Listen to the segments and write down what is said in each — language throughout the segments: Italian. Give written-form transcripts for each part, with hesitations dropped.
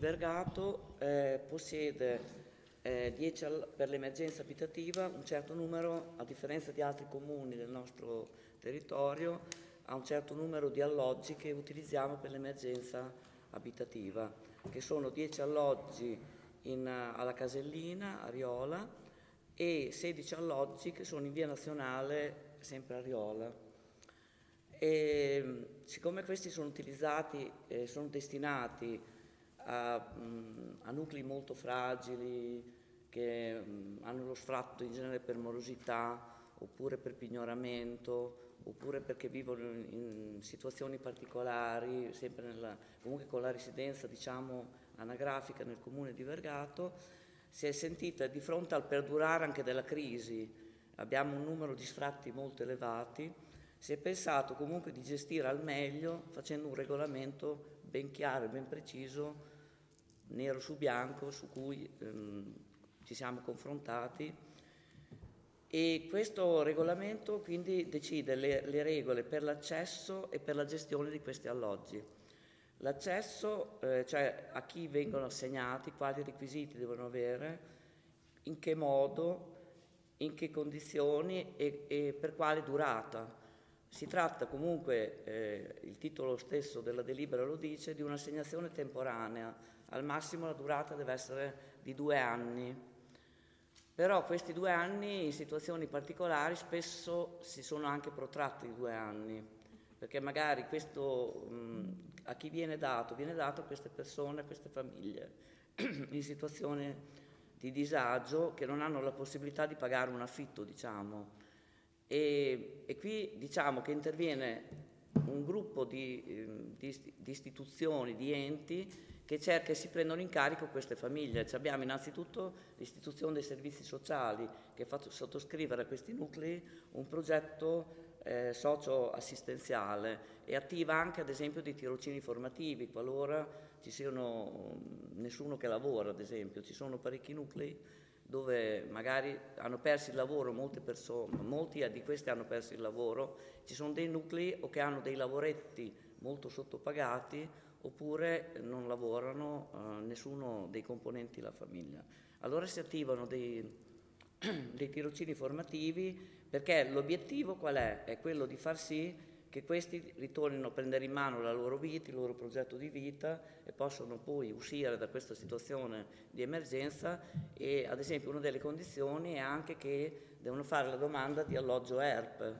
Vergato possiede per l'emergenza abitativa un certo numero, a differenza di altri comuni del nostro territorio, ha un certo numero di alloggi che utilizziamo per l'emergenza abitativa, che sono 10 alloggi alla Casellina, a Riola, e 16 alloggi che sono in via Nazionale, sempre a Riola. E siccome questi sono utilizzati, sono destinati a nuclei molto fragili che hanno lo sfratto in genere per morosità oppure per pignoramento oppure perché vivono in situazioni particolari, sempre comunque con la residenza diciamo anagrafica nel comune di Vergato, si è sentita di fronte al perdurare anche della crisi, abbiamo un numero di sfratti molto elevati, si è pensato comunque di gestire al meglio facendo un regolamento ben chiaro e ben preciso, nero su bianco, su cui ci siamo confrontati, e questo regolamento quindi decide le regole per l'accesso e per la gestione di questi alloggi. L'accesso, cioè a chi vengono assegnati, quali requisiti devono avere, in che modo, in che condizioni e per quale durata. Si tratta comunque, il titolo stesso della delibera lo dice, di un'assegnazione temporanea, al massimo la durata deve essere di 2 anni. Però questi 2 anni in situazioni particolari spesso si sono anche protratti di 2 anni, perché magari questo a chi viene dato a queste persone, a queste famiglie in situazione di disagio che non hanno la possibilità di pagare un affitto, diciamo. E qui diciamo che interviene un gruppo di istituzioni, di enti che cerca e si prendono in carico queste famiglie. Abbiamo innanzitutto l'istituzione dei servizi sociali che fa sottoscrivere a questi nuclei un progetto socio-assistenziale e attiva anche ad esempio dei tirocini formativi qualora ci siano nessuno che lavora, ad esempio. Ci sono parecchi nuclei dove magari hanno perso il lavoro molte persone, molti di questi hanno perso il lavoro, ci sono dei nuclei o che hanno dei lavoretti molto sottopagati oppure non lavorano nessuno dei componenti della famiglia. Allora si attivano dei tirocini formativi perché l'obiettivo qual è? È quello di far sì che questi ritornino a prendere in mano la loro vita, il loro progetto di vita e possono poi uscire da questa situazione di emergenza e ad esempio una delle condizioni è anche che devono fare la domanda di alloggio ERP.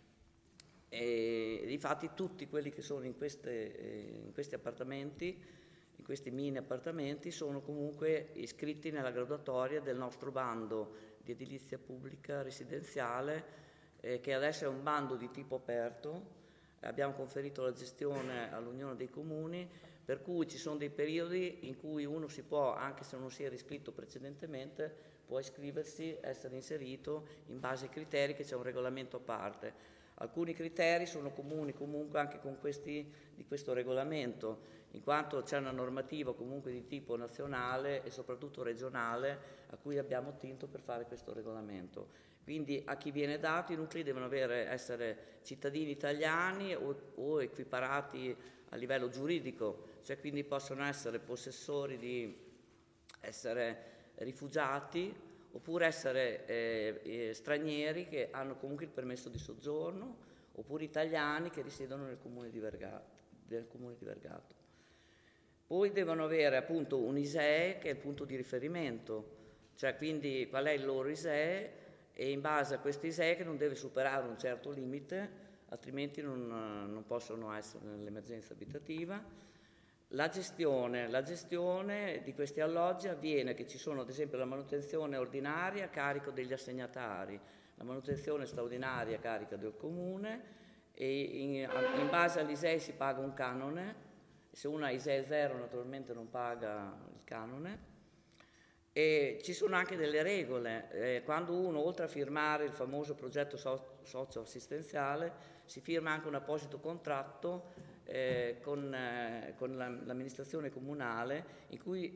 E difatti tutti quelli che sono in questi appartamenti, in questi mini appartamenti, sono comunque iscritti nella graduatoria del nostro bando di edilizia pubblica residenziale, che adesso è un bando di tipo aperto. Abbiamo conferito la gestione all'Unione dei Comuni, per cui ci sono dei periodi in cui uno si può, anche se non si era iscritto precedentemente, può iscriversi, essere inserito in base ai criteri che c'è un regolamento a parte. Alcuni criteri sono comuni comunque anche con di questo regolamento, in quanto c'è una normativa comunque di tipo nazionale e soprattutto regionale a cui abbiamo attinto per fare questo regolamento. Quindi a chi viene dato i nuclei devono essere cittadini italiani o equiparati a livello giuridico, cioè quindi possono essere possessori di essere rifugiati oppure essere stranieri che hanno comunque il permesso di soggiorno oppure italiani che risiedono del comune di Vergato. Poi devono avere appunto un ISEE che è il punto di riferimento, cioè quindi qual è il loro ISEE e in base a questo ISEE che non deve superare un certo limite, altrimenti non possono essere nell'emergenza abitativa. La gestione di questi alloggi avviene che ci sono ad esempio la manutenzione ordinaria a carico degli assegnatari, la manutenzione straordinaria a carico del comune e in base all'ISEE si paga un canone, se uno ha ISEE 0 naturalmente non paga il canone. E ci sono anche delle regole, quando uno oltre a firmare il famoso progetto socio-assistenziale si firma anche un apposito contratto con l'amministrazione comunale in cui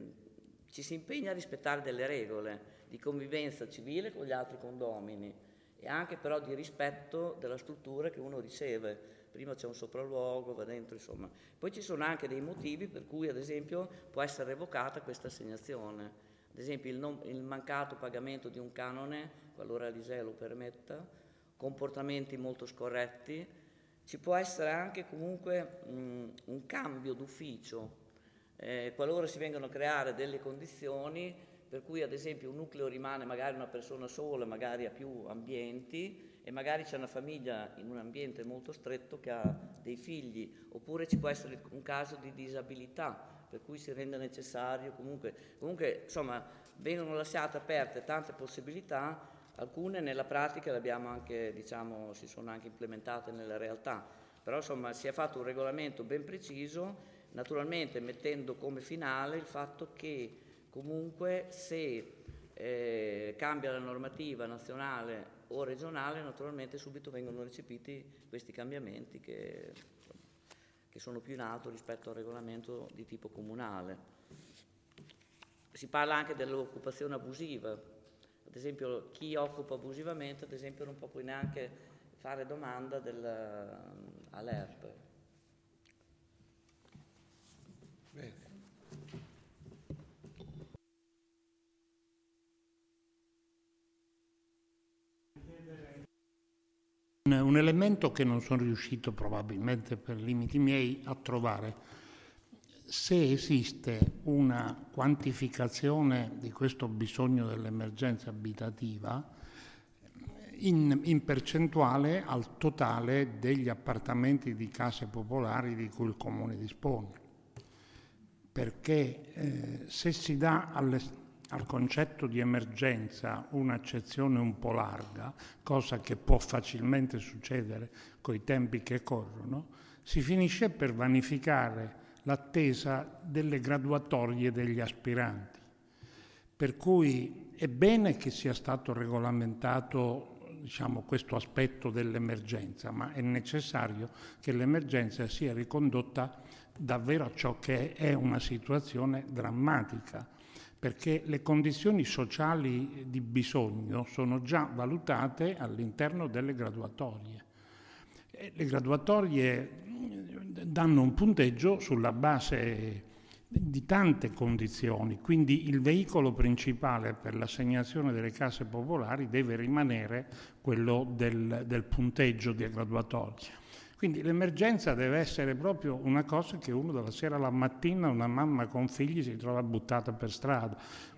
ci si impegna a rispettare delle regole di convivenza civile con gli altri condomini e anche però di rispetto della struttura che uno riceve. Prima c'è un sopralluogo, va dentro, insomma. Poi ci sono anche dei motivi per cui, ad esempio, può essere revocata questa assegnazione. Ad esempio il mancato pagamento di un canone, qualora l'ISEE lo permetta, comportamenti molto scorretti. Ci può essere anche comunque un cambio d'ufficio, qualora si vengano a creare delle condizioni per cui ad esempio un nucleo rimane magari una persona sola, magari a più ambienti, e magari c'è una famiglia in un ambiente molto stretto che ha dei figli, oppure ci può essere un caso di disabilità, per cui si rende necessario comunque insomma vengono lasciate aperte tante possibilità, alcune nella pratica le abbiamo anche, diciamo, si sono anche implementate nella realtà, però insomma si è fatto un regolamento ben preciso, naturalmente mettendo come finale il fatto che comunque se cambia la normativa nazionale o regionale, naturalmente subito vengono recepiti questi cambiamenti che sono più in alto rispetto al regolamento di tipo comunale. Si parla anche dell'occupazione abusiva, ad esempio chi occupa abusivamente, ad esempio non può poi neanche fare domanda all'ERP. Bene. Un elemento che non sono riuscito, probabilmente per limiti miei, a trovare: se esiste una quantificazione di questo bisogno dell'emergenza abitativa in percentuale al totale degli appartamenti di case popolari di cui il Comune dispone. Perché se si dà al concetto di emergenza un'accezione un po' larga, cosa che può facilmente succedere coi tempi che corrono, si finisce per vanificare l'attesa delle graduatorie degli aspiranti. Per cui è bene che sia stato regolamentato, diciamo, questo aspetto dell'emergenza, ma è necessario che l'emergenza sia ricondotta davvero a ciò che è una situazione drammatica, perché le condizioni sociali di bisogno sono già valutate all'interno delle graduatorie. Le graduatorie danno un punteggio sulla base di tante condizioni, quindi il veicolo principale per l'assegnazione delle case popolari deve rimanere quello del punteggio di graduatoria. Quindi l'emergenza deve essere proprio una cosa che uno dalla sera alla mattina, una mamma con figli, si trova buttata per strada.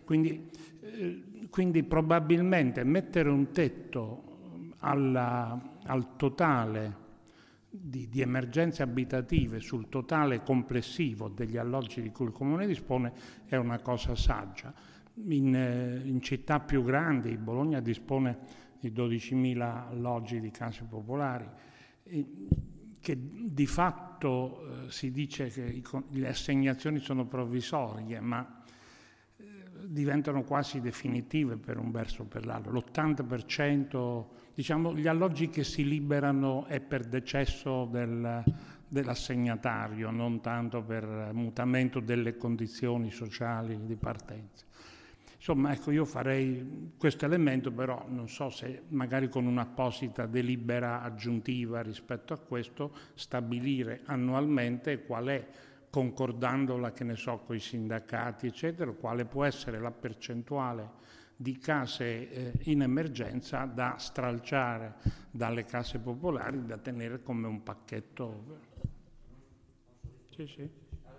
Quindi probabilmente mettere un tetto al totale di emergenze abitative sul totale complessivo degli alloggi di cui il Comune dispone è una cosa saggia. In città più grandi, Bologna dispone di 12.000 alloggi di case popolari, che di fatto si dice che le assegnazioni sono provvisorie, ma diventano quasi definitive per un verso o per l'altro. L'80%, diciamo, gli alloggi che si liberano è per decesso dell'assegnatario, non tanto per mutamento delle condizioni sociali di partenza. Insomma, ecco, io farei questo elemento, però non so se magari con un'apposita delibera aggiuntiva rispetto a questo stabilire annualmente qual è, concordandola, che ne so, con i sindacati, eccetera, quale può essere la percentuale di case in emergenza da stralciare dalle case popolari, da tenere come un pacchetto. Sì, sì.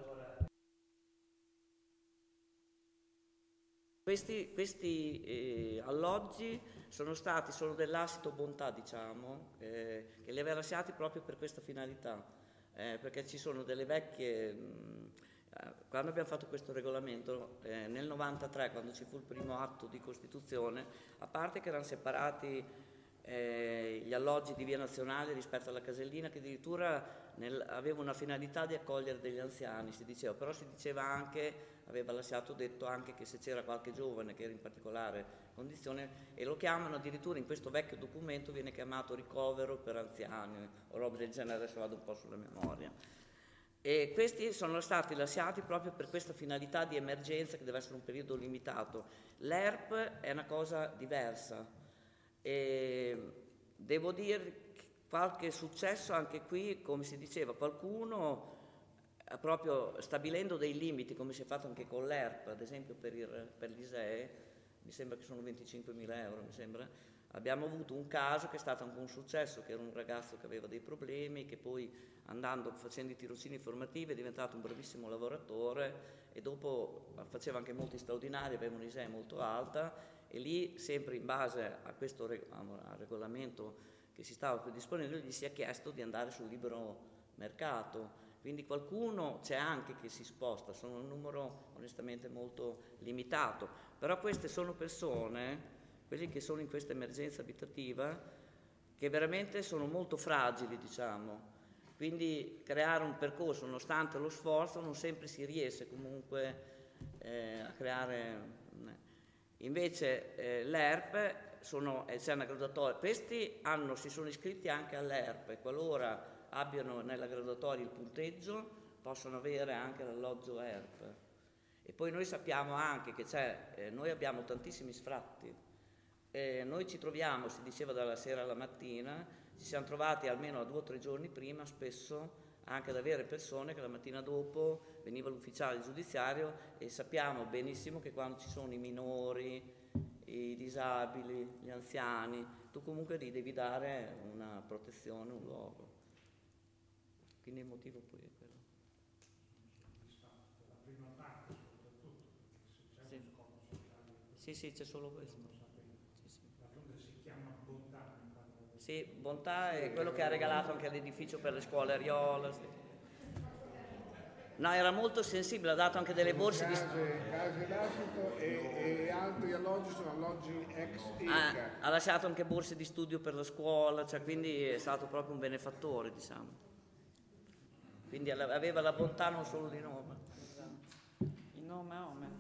Questi alloggi sono dell'Assito Bontà, diciamo, che li aveva lasciati proprio per questa finalità, perché ci sono delle vecchie, quando abbiamo fatto questo regolamento, nel 93, quando ci fu il primo atto di Costituzione, a parte che erano separati gli alloggi di via nazionale rispetto alla casellina, che addirittura aveva una finalità di accogliere degli anziani, si diceva, però si diceva anche, aveva lasciato detto anche che se c'era qualche giovane che era in particolare condizione, e lo chiamano addirittura in questo vecchio documento, viene chiamato ricovero per anziani o roba del genere, adesso vado un po' sulla memoria. E questi sono stati lasciati proprio per questa finalità di emergenza, che deve essere un periodo limitato. L'ERP è una cosa diversa. E devo dire che qualche successo anche qui, come si diceva, qualcuno proprio stabilendo dei limiti, come si è fatto anche con l'ERP, ad esempio per l'ISEE, mi sembra che sono 25.000 euro, mi sembra. Abbiamo avuto un caso che è stato anche un successo, che era un ragazzo che aveva dei problemi, che poi facendo i tirocini formativi è diventato un bravissimo lavoratore e dopo faceva anche molti straordinari, aveva un'ISEE molto alta e lì, sempre in base a questo al regolamento che si stava predisponendo, gli si è chiesto di andare sul libero mercato. Quindi qualcuno c'è anche che si sposta, sono un numero onestamente molto limitato, però queste sono persone, quelli che sono in questa emergenza abitativa, che veramente sono molto fragili, diciamo. Quindi creare un percorso, nonostante lo sforzo, non sempre si riesce comunque a creare. Invece l'ERP c'è una graduatoria, questi si sono iscritti anche all'ERP e qualora abbiano nella graduatoria il punteggio possono avere anche l'alloggio ERP. E poi noi sappiamo anche che noi abbiamo tantissimi sfratti. Noi ci troviamo, si diceva dalla sera alla mattina, ci siamo trovati almeno 2 o 3 giorni prima, spesso anche ad avere persone che la mattina dopo veniva l'ufficiale giudiziario e sappiamo benissimo che quando ci sono i minori, i disabili, gli anziani, tu comunque gli devi dare una protezione, un luogo. Quindi il motivo poi è quello. La prima parte soprattutto, perché se c'è uno scopo sociale. Sì, c'è solo questo. D'altronde si chiama bontà. Sì, bontà è quello che ha regalato anche l'edificio per le scuole Ariola. Sì. No, era molto sensibile, ha dato anche delle borse di studio. Case d'asilo e altri alloggi sono alloggi ex ICA. Ha lasciato anche borse di studio per la scuola, quindi è stato proprio un benefattore, diciamo. Quindi aveva la bontà non solo di nome. In nome a nome.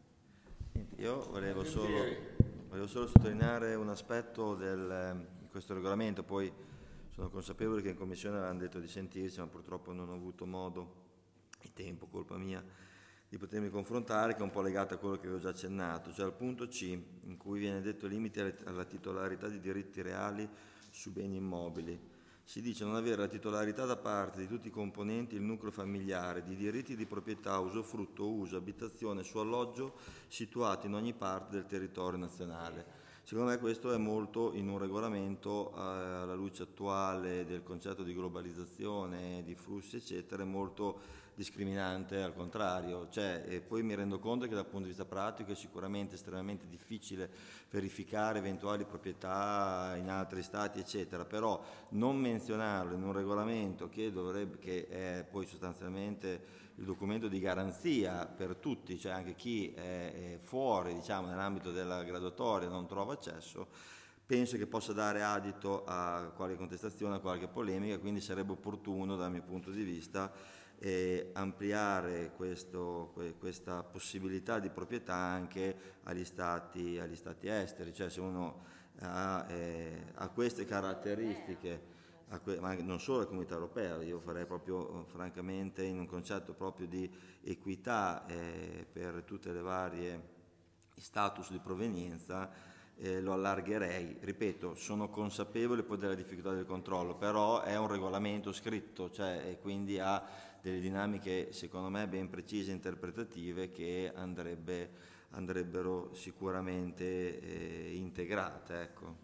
Io volevo solo sottolineare un aspetto di questo regolamento, poi sono consapevole che in commissione avevano detto di sentirci, ma purtroppo non ho avuto modo e tempo, colpa mia, di potermi confrontare, che è un po' legato a quello che avevo già accennato, cioè al punto C, in cui viene detto limiti alla titolarità di diritti reali su beni immobili. Si dice non avere la titolarità da parte di tutti i componenti del nucleo familiare di diritti di proprietà, usufrutto, uso, abitazione su alloggio situati in ogni parte del territorio nazionale. Secondo me questo è molto in un regolamento alla luce attuale del concetto di globalizzazione, di flussi eccetera, è molto discriminante, al contrario, e poi mi rendo conto che dal punto di vista pratico è sicuramente estremamente difficile verificare eventuali proprietà in altri stati eccetera, però non menzionarlo in un regolamento che è poi sostanzialmente il documento di garanzia per tutti, cioè anche chi è fuori, diciamo, nell'ambito della graduatoria non trova accesso, penso che possa dare adito a qualche contestazione, a qualche polemica, quindi sarebbe opportuno dal mio punto di vista ampliare questa possibilità di proprietà anche agli stati esteri, cioè se uno ha queste caratteristiche, ma non solo la comunità europea, io farei proprio francamente in un concetto proprio di equità per tutte le varie status di provenienza, lo allargherei. Ripeto, sono consapevole poi della difficoltà del controllo, però è un regolamento scritto, e quindi ha delle dinamiche secondo me ben precise e interpretative che andrebbero sicuramente integrate, ecco.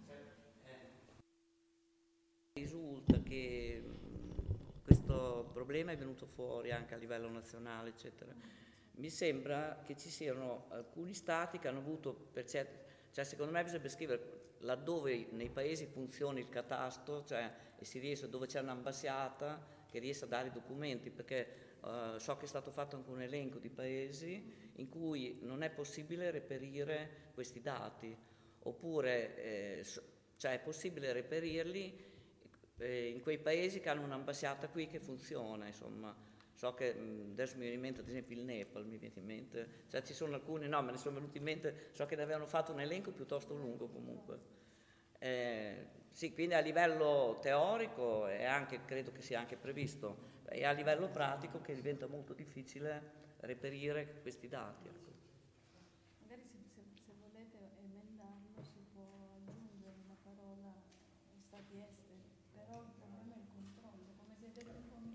Risulta che questo problema è venuto fuori anche a livello nazionale, eccetera. Mi sembra che ci siano alcuni stati che hanno avuto secondo me bisogna scrivere laddove nei paesi funzioni il catasto, e si riesce, dove c'è un'ambasciata che riesce a dare i documenti, perché so che è stato fatto anche un elenco di paesi in cui non è possibile reperire questi dati, oppure è possibile reperirli in quei paesi che hanno un'ambasciata qui che funziona, insomma. So che adesso mi viene in mente ad esempio il Nepal, mi viene in mente, ci sono alcuni, no, me ne sono venuti in mente, so che ne avevano fatto un elenco piuttosto lungo comunque. Sì, quindi a livello teorico e anche, credo che sia anche previsto, e a livello pratico che diventa molto difficile reperire questi dati. Magari se volete emendarlo si può aggiungere una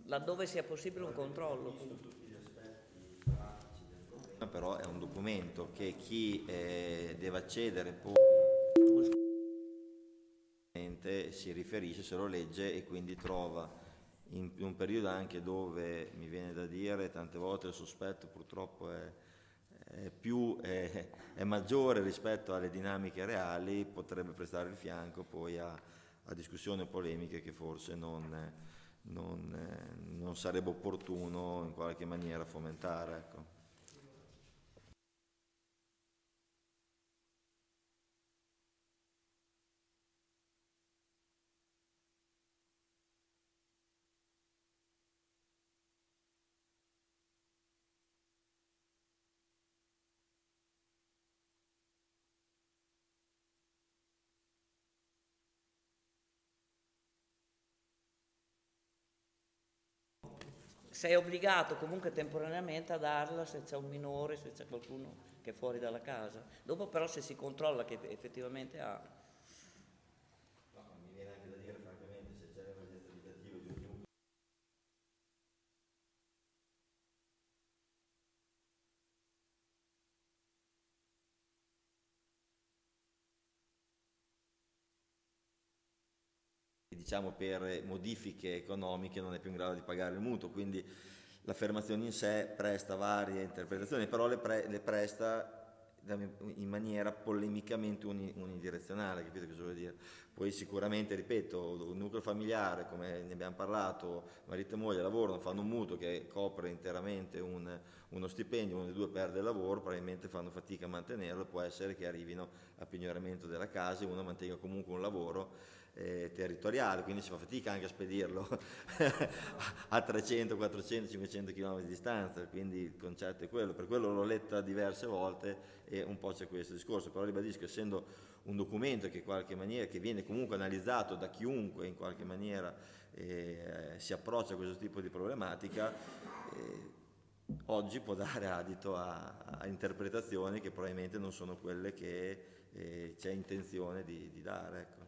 laddove sia possibile un controllo. Però è un documento che chi deve accedere poi si riferisce, se lo legge e quindi trova in un periodo anche dove mi viene da dire tante volte il sospetto purtroppo è maggiore rispetto alle dinamiche reali, potrebbe prestare il fianco poi a discussioni o polemiche che forse non sarebbe opportuno in qualche maniera fomentare, ecco. Sei obbligato comunque temporaneamente a darla se c'è un minore, se c'è qualcuno che è fuori dalla casa. Dopo però se si controlla che effettivamente ha... No, mi viene anche da dire francamente se c'è l'emergenza abitativa di un nucleo. Diciamo per modifiche economiche non è più in grado di pagare il mutuo, quindi l'affermazione in sé presta varie interpretazioni, però le presta in maniera polemicamente unidirezionale, capito cosa vuol dire? Poi sicuramente, ripeto, un nucleo familiare, come ne abbiamo parlato, marito e moglie lavorano, fanno un mutuo che copre interamente uno stipendio, uno dei due perde il lavoro, probabilmente fanno fatica a mantenerlo, può essere che arrivino al pignoramento della casa e uno mantenga comunque un lavoro territoriale, quindi si fa fatica anche a spedirlo a 300, 400, 500 km di distanza, quindi il concetto è quello, per quello l'ho letta diverse volte e un po' c'è questo discorso, però ribadisco, essendo un documento che in qualche maniera, che viene comunque analizzato da chiunque in qualche maniera si approccia a questo tipo di problematica, oggi può dare adito a interpretazioni che probabilmente non sono quelle che c'è intenzione di dare, ecco.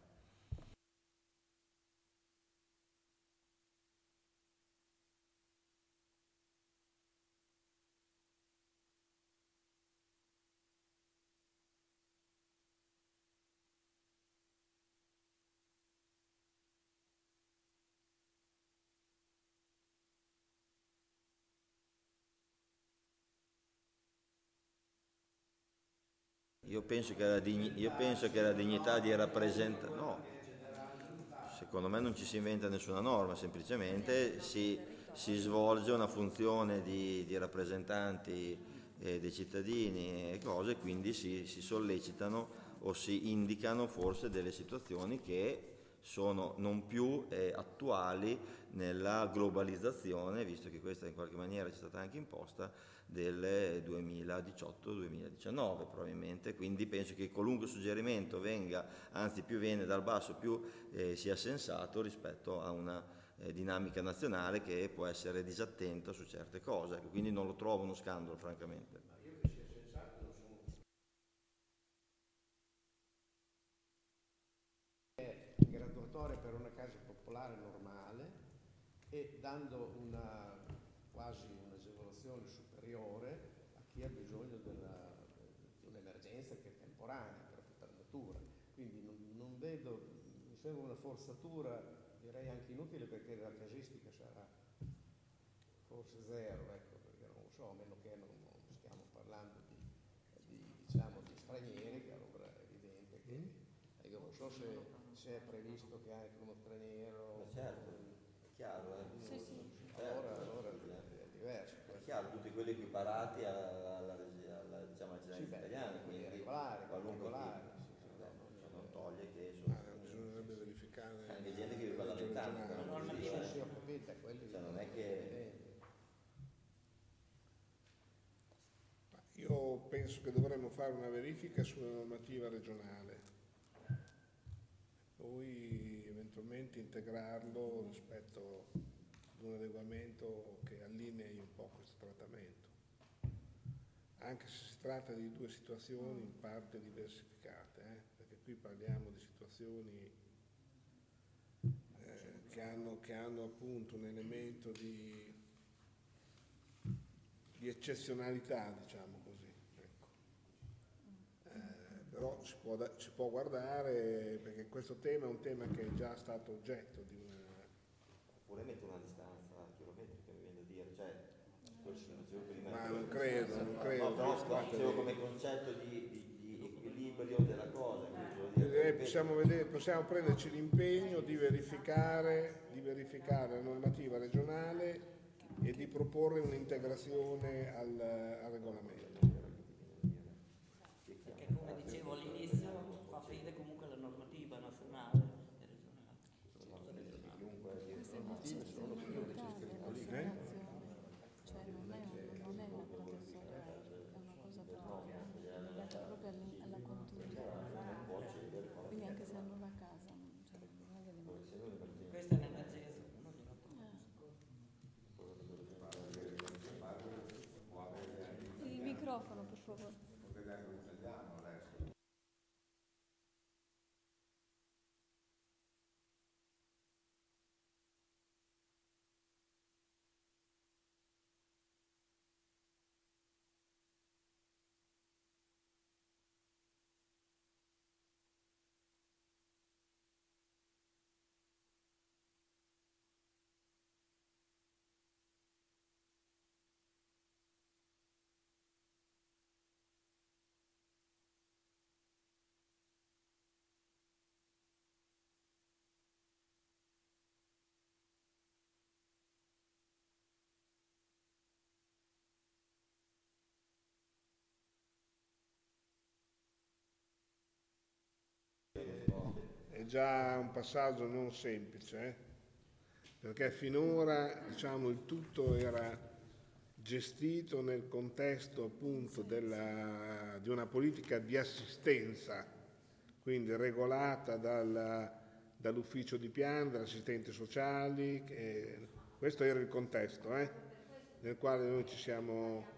Io penso che la dignità di rappresentare, no, secondo me non ci si inventa nessuna norma, semplicemente si svolge una funzione di rappresentanti dei cittadini e cose, quindi si sollecitano o si indicano forse delle situazioni che sono non più attuali nella globalizzazione, visto che questa in qualche maniera ci è stata anche imposta, del 2018-2019 probabilmente, quindi penso che qualunque suggerimento venga, anzi più viene dal basso più sia sensato rispetto a una dinamica nazionale che può essere disattenta su certe cose, quindi non lo trovo uno scandalo francamente. Graduatoria per una casa popolare normale e dando quasi un'agevolazione superiore a chi ha bisogno di un'emergenza che è temporanea per natura. Quindi non vedo, mi sembra una forzatura, direi anche inutile, perché la casistica sarà forse zero, ecco, perché non so, a meno che non stiamo parlando diciamo, di stranieri, che allora è evidente che io non so se è previsto che anche uno straniero... Certo, è chiaro. Allora è diverso. È chiaro, tutti quelli equiparati alla diciamo, cittadinanza italiana, quindi regolari, qualunque regolari. non toglie che sono Bisognerebbe verificare anche gente che vive da 20 anni, sì, ho capito, quelli cioè non è che... Io penso che dovremmo fare una verifica sulla normativa regionale, poi eventualmente integrarlo rispetto ad un adeguamento che allinei un po' questo trattamento, anche se si tratta di due situazioni in parte diversificate, perché qui parliamo di situazioni che hanno appunto un elemento di eccezionalità, diciamo così. Ecco. Però si può guardare, perché questo tema è un tema che è già stato oggetto di una... Oppure mettere una distanza chilometrica, mi viene da dire, cioè, questo che dicevo prima. Ma non credo. No, però dicevo come concetto di equilibrio della cosa. Possiamo prenderci l'impegno di verificare la normativa regionale e di proporre un'integrazione al regolamento. Perché come dicevo all'inizio fa fede comunque alla normativa nazionale e regionale. Questa è un'eccezione dell'assegnazione, cioè non è una professoria, è una cosa legata proprio alla contundenza. Quindi anche se hanno una casa, cioè, non è delle... Questa è un'emergenza, uno di Il microfono, per favore. È già un passaggio non semplice, perché finora, diciamo, il tutto era gestito nel contesto appunto di una politica di assistenza, quindi regolata dall'ufficio di piano, dagli assistenti sociali, questo era il contesto nel quale noi ci siamo...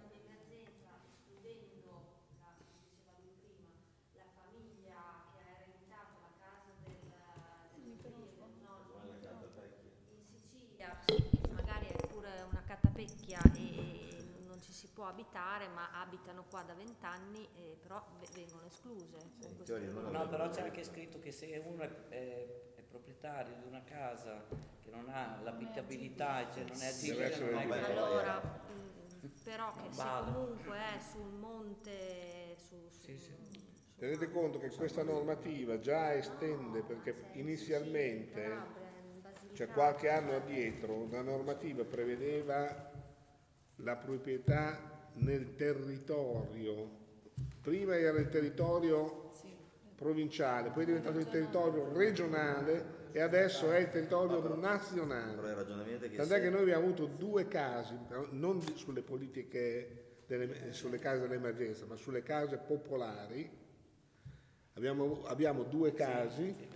Magari è pure una catapecchia e non ci si può abitare, ma abitano qua da 20 anni, però vengono escluse. No, però c'è anche scritto che se uno è proprietario di una casa che non ha l'abitabilità, cioè non è agibile, non è che... Allora, però che se comunque è sul monte, Tenete conto che questa normativa già estende, perché inizialmente, cioè qualche anno addietro, una normativa prevedeva la proprietà nel territorio. Prima era il territorio provinciale, poi è diventato il territorio regionale e adesso è il territorio nazionale. Tant'è che noi abbiamo avuto 2 casi, non sulle politiche, sulle case dell'emergenza, ma sulle case popolari. Abbiamo 2 casi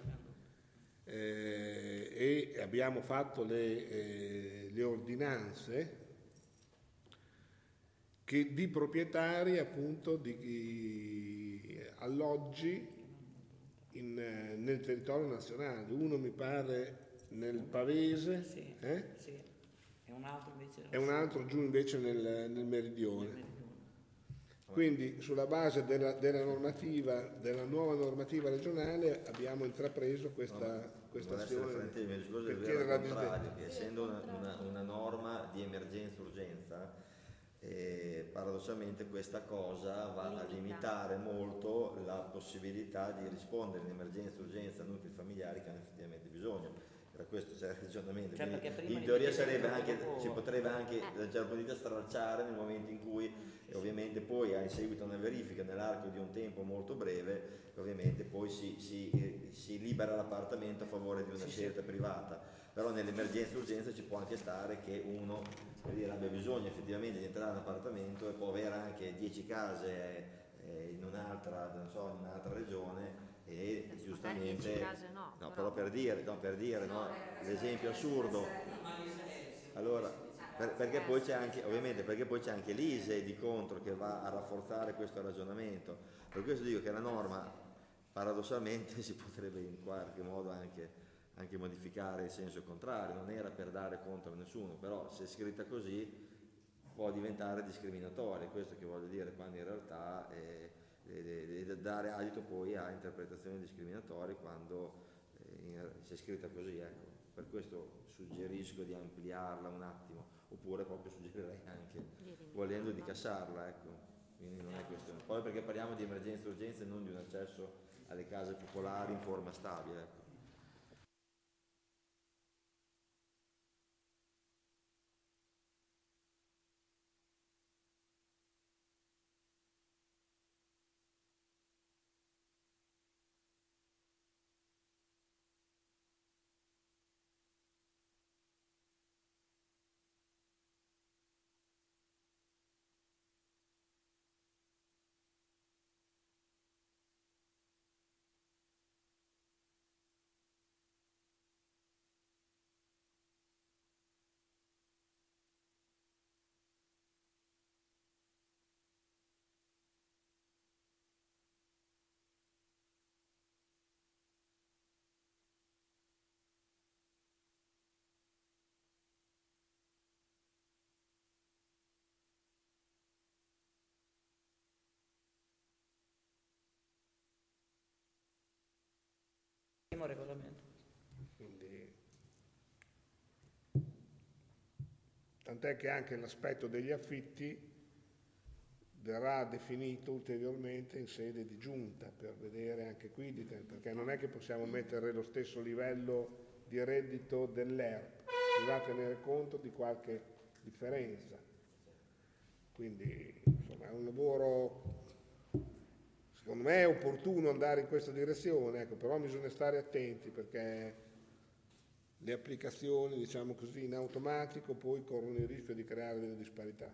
e abbiamo fatto le ordinanze che di proprietari appunto di alloggi nel territorio nazionale. Uno mi pare nel Pavese, sì. E un altro invece e un altro giù invece nel Meridione. Quindi sulla base della normativa, della nuova normativa regionale, abbiamo intrapreso questa azione per chiedere la disdetta. Che essendo una norma di emergenza-urgenza, paradossalmente questa cosa va a limitare molto la possibilità di rispondere in emergenza-urgenza a nuclei familiari che hanno effettivamente bisogno. Per questo c'è il ragionamento, cioè, in teoria si potrebbe anche da un certo punto di vista stralciare nel momento in cui ovviamente poi in seguito a una verifica nell'arco di un tempo molto breve ovviamente poi si libera l'appartamento a favore di una scelta privata, però nell'emergenza urgenza ci può anche stare che uno abbia bisogno effettivamente di entrare in un appartamento e può avere anche 10 case in un'altra regione e giustamente 10 case no, però per dire no, l'esempio assurdo. Allora, perché poi c'è anche, ovviamente, perché poi c'è anche l'ISEE di contro che va a rafforzare questo ragionamento. Per questo dico che la norma paradossalmente si potrebbe in qualche modo anche anche modificare il senso contrario, non era per dare contro a nessuno, però se è scritta così può diventare discriminatoria, questo che voglio dire, quando in realtà dare adito poi a interpretazioni discriminatorie quando se è scritta così, ecco. Per questo suggerisco di ampliarla un attimo, oppure proprio suggerirei anche, volendo, di cassarla, ecco. Quindi non è questione. Poi perché parliamo di emergenza e urgenza e non di un accesso alle case popolari in forma stabile, ecco. Regolamento. Quindi, tant'è che anche l'aspetto degli affitti verrà definito ulteriormente in sede di giunta per vedere anche qui, perché non è che possiamo mettere lo stesso livello di reddito dell'ERP, bisogna tenere conto di qualche differenza. Quindi insomma è un lavoro, secondo me è opportuno andare in questa direzione, ecco, però bisogna stare attenti perché le applicazioni, diciamo così, in automatico poi corrono il rischio di creare delle disparità.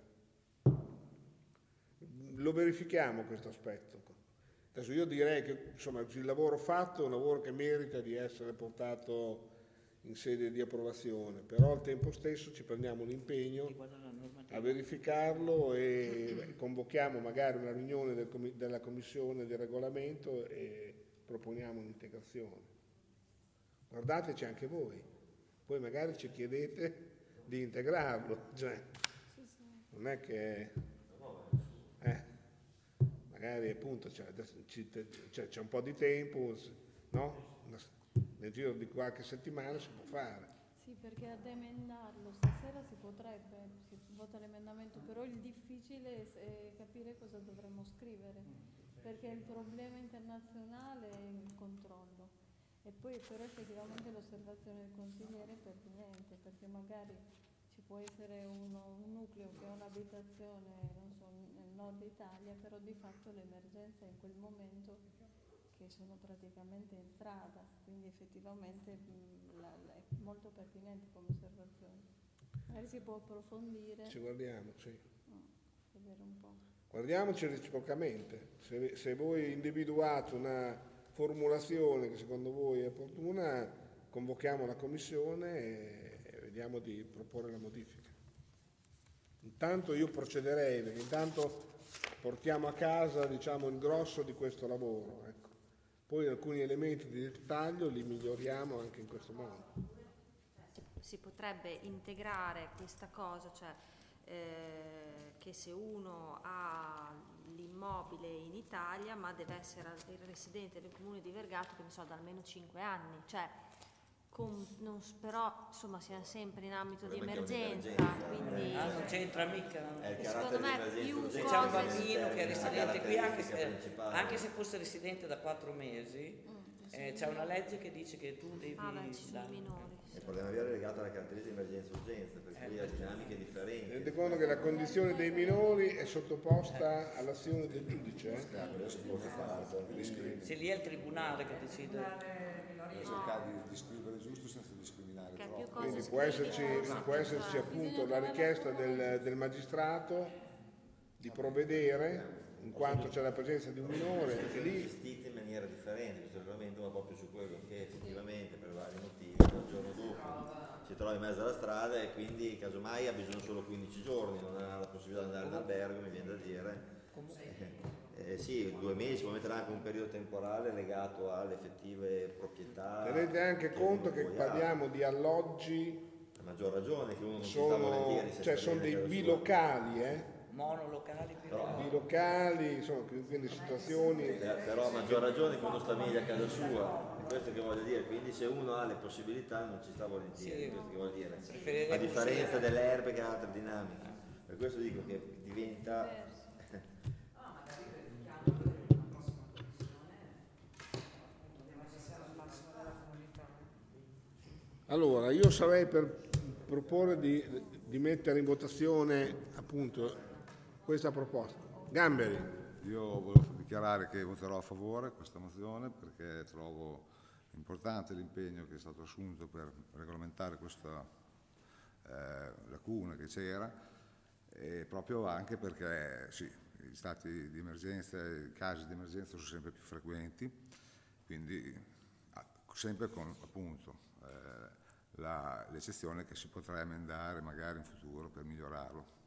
Lo verifichiamo questo aspetto. Adesso io direi che insomma, il lavoro fatto è un lavoro che merita di essere portato in sede di approvazione, però al tempo stesso ci prendiamo l'impegno a verificarlo e convochiamo magari una riunione della commissione di regolamento e proponiamo un'integrazione. Guardateci anche voi, poi magari ci chiedete di integrarlo, cioè non è che magari appunto c'è un po' di tempo, no? Nel giro di qualche settimana si può fare. Sì, perché ad emendarlo stasera si potrebbe, si vota l'emendamento, però il difficile è capire cosa dovremmo scrivere, perché il problema internazionale è il controllo. E poi però effettivamente l'osservazione del consigliere è pertinente, perché magari ci può essere un nucleo che ha un'abitazione, non so, nel nord Italia, però di fatto l'emergenza è in quel momento che sono praticamente in strada, quindi effettivamente è molto pertinente come osservazione. Magari si può approfondire. Ci guardiamo, sì. Vedere un po'. Guardiamoci reciprocamente. Se voi individuate una formulazione che secondo voi è opportuna, convochiamo la commissione e vediamo di proporre la modifica. Intanto io procederei, perché intanto portiamo a casa, diciamo, il grosso di questo lavoro, ecco. Poi alcuni elementi di dettaglio li miglioriamo anche in questo modo. Si potrebbe integrare questa cosa, cioè che se uno ha l'immobile in Italia ma deve essere il residente del comune di Vergato, che ne so, da almeno 5 anni, cioè però insomma siamo sempre in ambito di emergenza, quindi non c'entra mica. È il secondo me carattere di più emergenza Se c'è un cose bambino che è residente qui, principale. anche se fosse residente da 4 mesi, c'è una legge che dice che tu devi ci sono i minori. Il problema vero è legato alla caratteristica di emergenza-urgenza, per cui ha dinamiche differenti. Tenete conto che la condizione dei minori è sottoposta all'azione del giudice. Se lì è il tribunale che decide. Cercare di scrivere giusto senza discriminare troppo. Quindi può esserci appunto la richiesta del magistrato di provvedere, in quanto c'è la presenza di un minore, e lì gestite in maniera differente, questo regolamento va proprio su quello che effettivamente per vari motivi il giorno dopo si trova in mezzo alla strada e quindi casomai ha bisogno solo 15 giorni, non ha la possibilità di andare in albergo, mi viene da dire, sì, 2 mesi, può mettere anche un periodo temporale legato alle effettive proprietà. Tenete anche conto che parliamo di alloggi, a maggior ragione che uno non ci sta volentieri, cioè sono dei bilocali, monolocali, bilocali, insomma, quindi situazioni. Però a maggior ragione che uno sta meglio a casa sua, è questo che voglio dire, quindi se uno ha le possibilità non ci sta volentieri, questo che voglio dire, a differenza delle erbe che ha altre dinamiche, per questo dico che diventa... Allora, io sarei per proporre di mettere in votazione appunto questa proposta. Gamberi. Io volevo dichiarare che voterò a favore di questa mozione perché trovo importante l'impegno che è stato assunto per regolamentare questa lacuna che c'era, e proprio anche perché sì, gli stati di emergenza, i casi di emergenza sono sempre più frequenti, quindi sempre con appunto l'eccezione che si potrà emendare magari in futuro per migliorarlo.